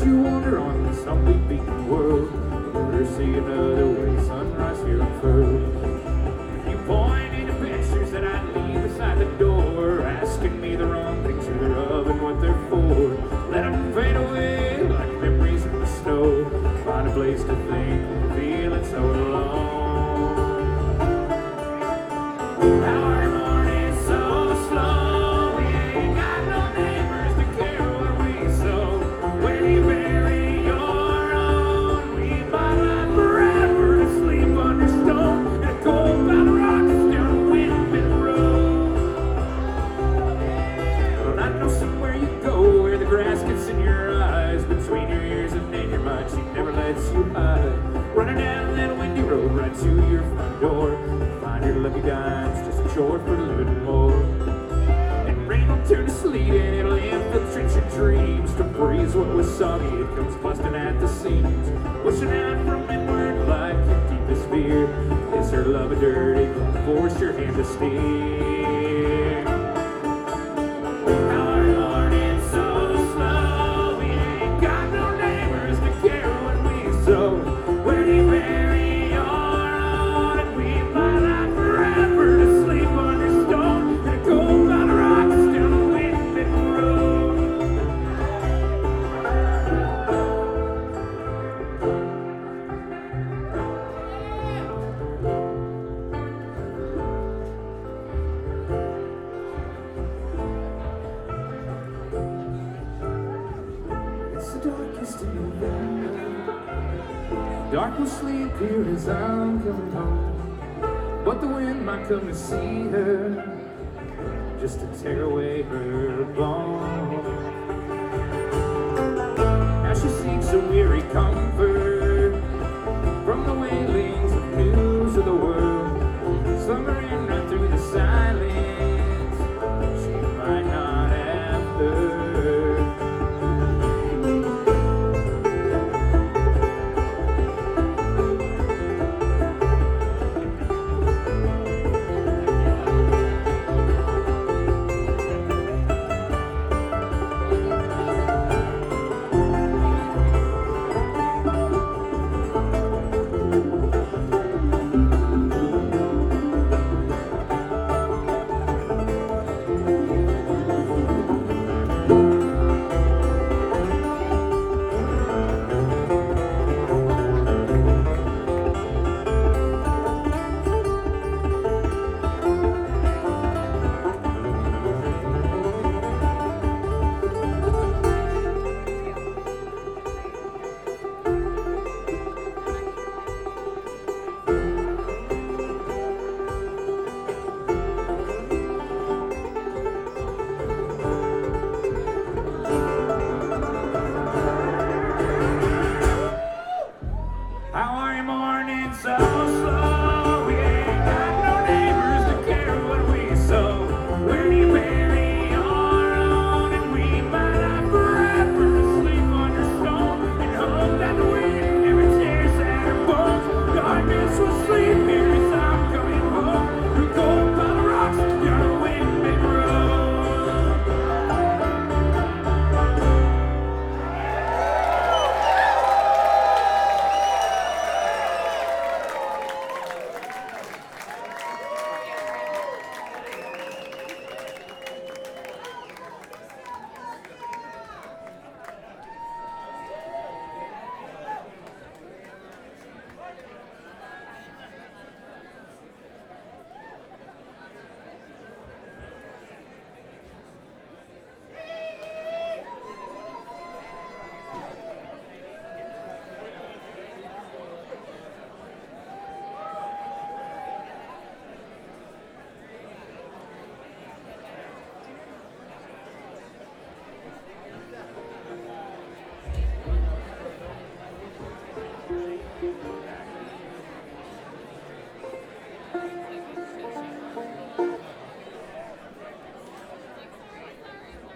you wander on this humbly beaten world. Never see another way, sunrise here unfurled. You pointed to pictures that I leave beside the door, asking me the wrong things who they're of and what they're for. Let them fade away like memories in the snow. Find a place to think, feeling so alone. How our morning's so slow, we ain't got no neighbors to care what we sow. When you bury your own, we might ride forever to sleep under stone. And a cold bound rocks down a windmill road. Well, I know somewhere you go where the grass gets in your eyes, between your ears and in your mind, she never lets you hide. Running down that windy road right to your front door. Find your lucky dimes, just a chore for living more. And rain will turn to sleet and it'll infiltrate your dreams. To breeze what was soggy, it comes busting at the seams. Pushing out from inward like your deepest fear. Is her love a dirty glove? Force your hand to steer. How our morning's so slow, we ain't got no neighbors to care what we sow. Where do you bury your own? And we might ride forever to sleep under stone. And a cold bound rocks down a windmill road. It's the darkest in November. Dark will sleep here as I'm coming home. But the wind might come to see her, just to tear away her bones. Now she seeks a weary comfort